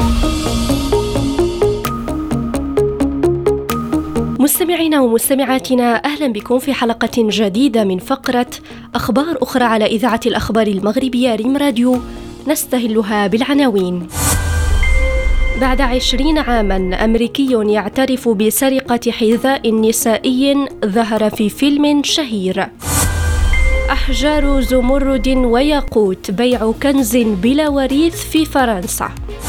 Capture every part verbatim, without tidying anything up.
مستمعينا ومستمعاتنا، أهلا بكم في حلقة جديدة من فقرة أخبار أخرى على إذاعة الأخبار المغربية ريم راديو، نستهلها بالعناوين. بعد عشرين عاما أمريكي يعترف بسرقة حذاء نسائي ظهر في فيلم شهير. أحجار زمرد وياقوت، بيع كنز بلا وريث في فرنسا.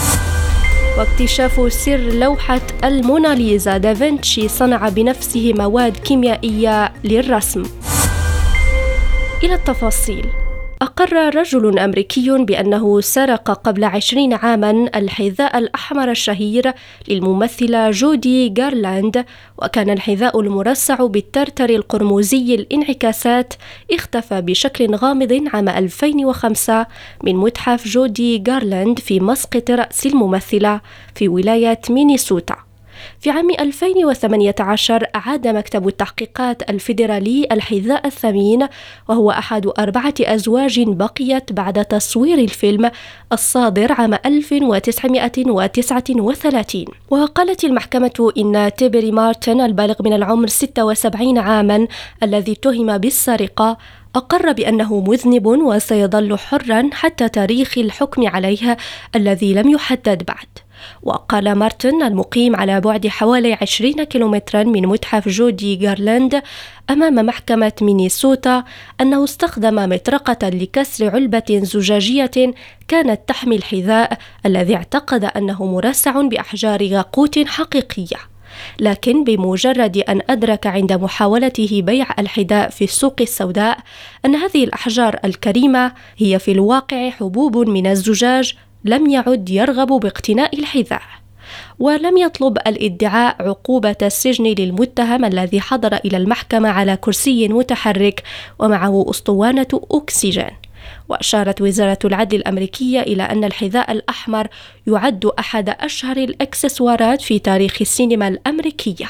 واكتشاف سر لوحة الموناليزا، دافنشي صنع بنفسه مواد كيميائية للرسم. إلى التفاصيل. أقر رجل أمريكي بأنه سرق قبل عشرين عاماً الحذاء الأحمر الشهير للممثلة جودي غارلاند، وكان الحذاء المرصع بالترتر القرمزي الانعكاسات اختفى بشكل غامض عام ألفين وخمسة من متحف جودي غارلاند في مسقط رأس الممثلة في ولاية مينيسوتا. في عام ألفين وثمانية عشر أعاد مكتب التحقيقات الفيدرالي الحذاء الثمين، وهو أحد أربعة أزواج بقيت بعد تصوير الفيلم الصادر عام ألف وتسعمائة وتسعة وثلاثين. وقالت المحكمة إن تيبري مارتن البالغ من العمر ستة وسبعين عاما الذي اتهم بالسرقة أقر بأنه مذنب وسيظل حرا حتى تاريخ الحكم عليه الذي لم يحدد بعد. وقال مارتن المقيم على بعد حوالي عشرين كيلومترا من متحف جودي غارلاند أمام محكمة مينيسوتا أنه استخدم مطرقة لكسر علبة زجاجية كانت تحمي الحذاء الذي اعتقد أنه مرصع بأحجار ياقوت حقيقية، لكن بمجرد أن أدرك عند محاولته بيع الحذاء في السوق السوداء أن هذه الأحجار الكريمة هي في الواقع حبوب من الزجاج، لم يعد يرغب باقتناء الحذاء. ولم يطلب الادعاء عقوبة السجن للمتهم الذي حضر إلى المحكمة على كرسي متحرك ومعه أسطوانة أكسجين. وأشارت وزارة العدل الأمريكية إلى أن الحذاء الأحمر يعد أحد أشهر الإكسسوارات في تاريخ السينما الأمريكية.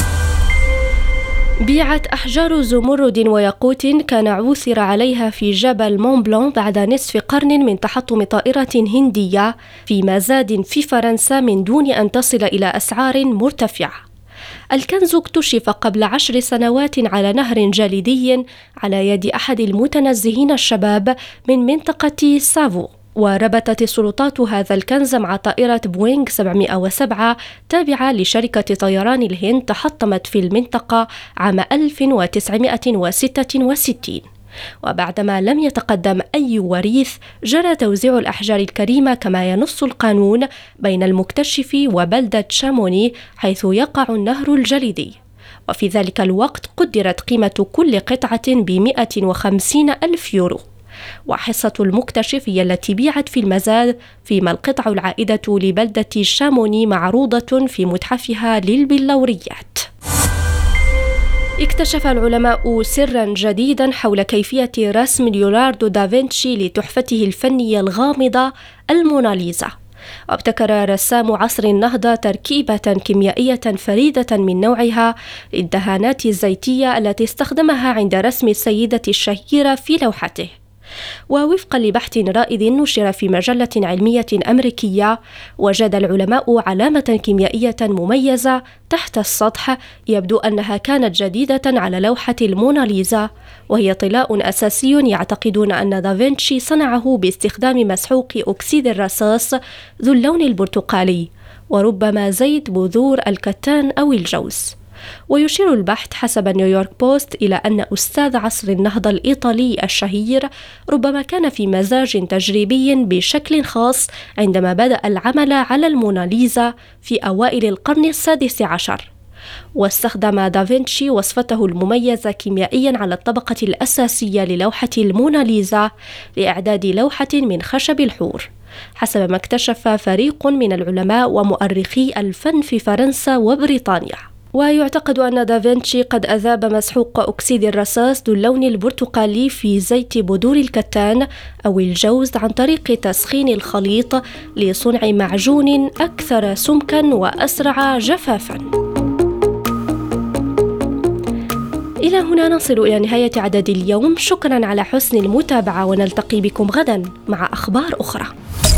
بيعت أحجار زمرد وياقوت كان عثر عليها في جبل مون بلان بعد نصف قرن من تحطم طائرة هندية في مزاد في فرنسا من دون أن تصل إلى أسعار مرتفعة. الكنز اكتشف قبل عشر سنوات على نهر جليدي على يد أحد المتنزهين الشباب من منطقة سافو، وربطت السلطات هذا الكنز مع طائرة بوينغ سبعمائة وسبعة تابعة لشركة طيران الهند تحطمت في المنطقة عام ألف وتسعمائة وستة وستين. وبعدما لم يتقدم أي وريث جرى توزيع الأحجار الكريمة كما ينص القانون بين المكتشف وبلدة شاموني حيث يقع النهر الجليدي. وفي ذلك الوقت قدرت قيمة كل قطعة بمئة وخمسين ألف يورو، وحصة المكتشف هي التي بيعت في المزاد، فيما القطع العائدة لبلدة شاموني معروضة في متحفها للبلوريات. اكتشف العلماء سرا جديدا حول كيفية رسم ليوناردو دافنشي لتحفته الفنية الغامضة الموناليزا. وابتكر رسام عصر النهضة تركيبة كيميائية فريدة من نوعها للدهانات الزيتية التي استخدمها عند رسم السيدة الشهيرة في لوحته. ووفقا لبحث رائد نشر في مجلة علمية أمريكية، وجد العلماء علامة كيميائية مميزة تحت السطح يبدو أنها كانت جديدة على لوحة الموناليزا، وهي طلاء أساسي يعتقدون أن دافنشي صنعه باستخدام مسحوق أكسيد الرصاص ذو اللون البرتقالي، وربما زيت بذور الكتان أو الجوز. ويشير البحث حسب نيويورك بوست إلى أن أستاذ عصر النهضة الإيطالي الشهير ربما كان في مزاج تجريبي بشكل خاص عندما بدأ العمل على الموناليزا في أوائل القرن السادس عشر. واستخدم دافنشي وصفته المميزة كيميائيا على الطبقة الأساسية للوحة الموناليزا لإعداد لوحة من خشب الحور، حسب ما اكتشف فريق من العلماء ومؤرخي الفن في فرنسا وبريطانيا. ويعتقد أن دافنشي قد أذاب مسحوق أكسيد الرصاص ذو اللون البرتقالي في زيت بذور الكتان أو الجوز عن طريق تسخين الخليط لصنع معجون أكثر سمكا وأسرع جفافا. إلى هنا نصل إلى نهاية عدد اليوم. شكرا على حسن المتابعة، ونلتقي بكم غدا مع أخبار أخرى.